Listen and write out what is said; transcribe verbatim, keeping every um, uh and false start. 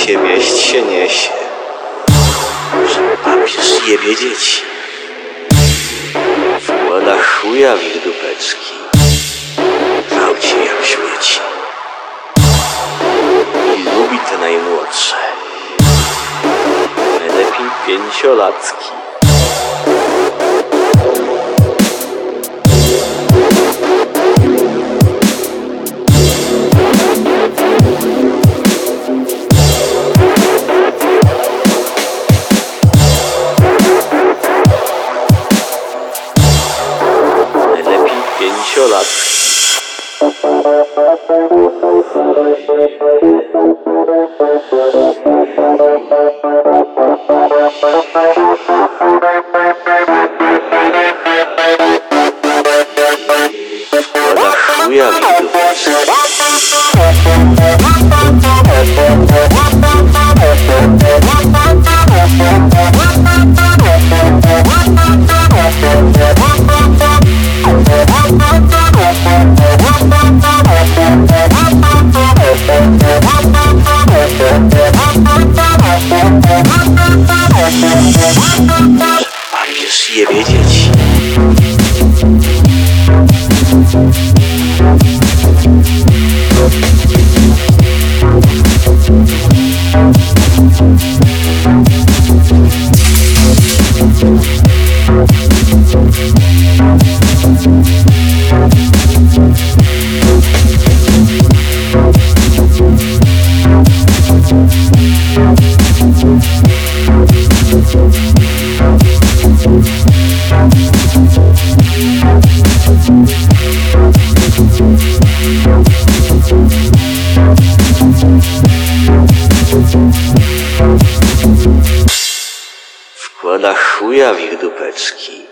wielkie wieść się niesie, że papież jebie dzieci. Wkłada chuja w ich dupeczki, gwałci jak śmieci. I lubi te najmłodsze, najlepiej pięciolatki. Pięciolatki. Wkłada chuja w ich dupeczki. Papież jebie dzieci. Wkłada chuja w ich dupeczki.